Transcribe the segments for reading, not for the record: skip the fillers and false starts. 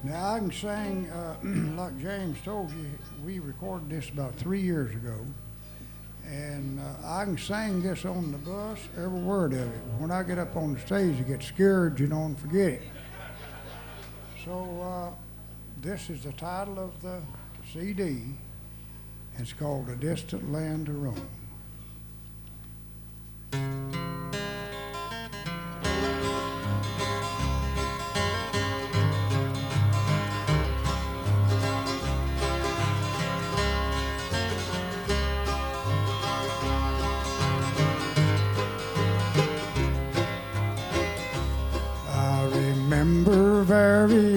Now I can sing, like James told you, we recorded this about 3 years ago. And I can sing this on the bus, every word of it. When I get up on the stage, I get scared, and forget it. So this is the title of the CD. It's called A Distant Land to Roam. I remember very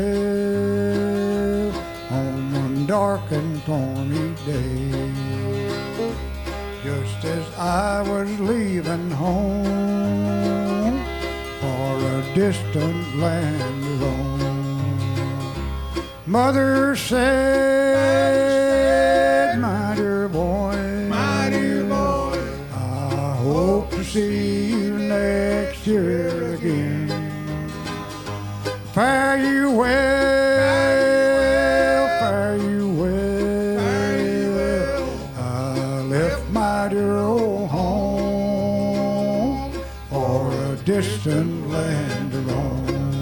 well on one dark and stormy day, just as I was leaving home for a distant land to roam. Mother said, my dear boy, I hope to see you next year again. Fare you well, fare you well. I left my dear old home for a distant land to roam.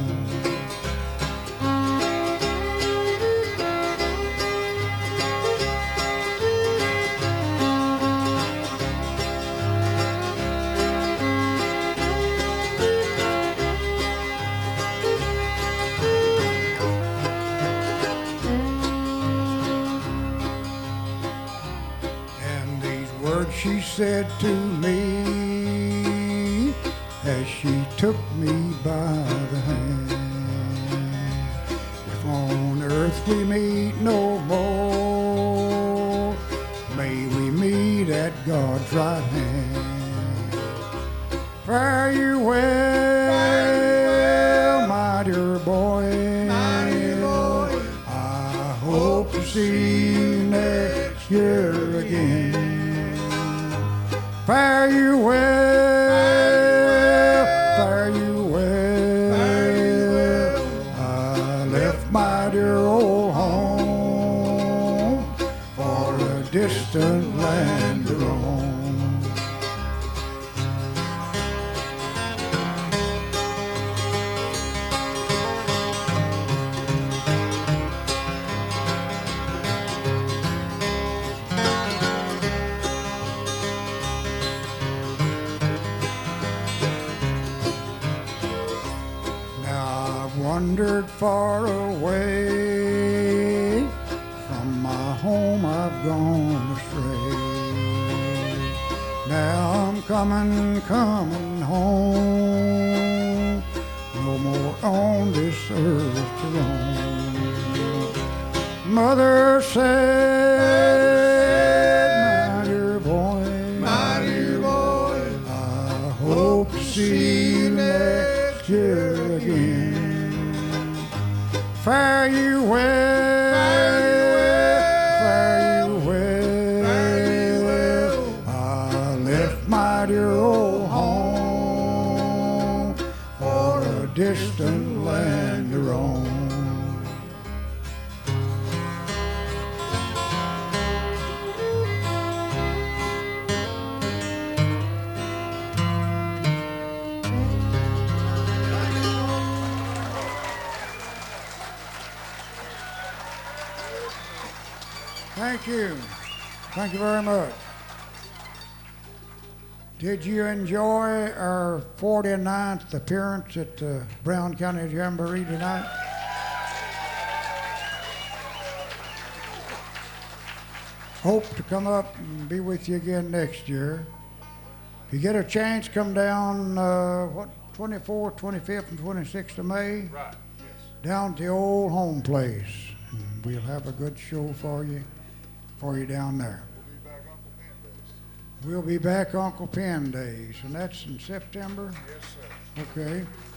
Words she said to me as she took me by the hand. If on earth we meet no more, may we meet at God's right hand. Fare you well, my dear boy. I hope to see you next year again. Fare you well, fare you well. I left my dear old home for a distant land to roam. Wandered far away from my home, I've gone astray. Now I'm coming home, no more on this earth to roam. Mother said, my dear boy, I hope to see you next year again. Fare you well, fare you well. I left my dear old home for a distant land to roam. Thank you. Thank you very much. Did you enjoy our 49th appearance at the Brown County Jamboree tonight? Hope to come up and be with you again next year. If you get a chance, come down, 24th, 25th, and 26th of May? Right, yes. Down to the old home place. And we'll have a good show for you down there. We'll be back Uncle Penn Days. We'll be back Uncle Penn Days, and that's in September? Yes, sir. Okay.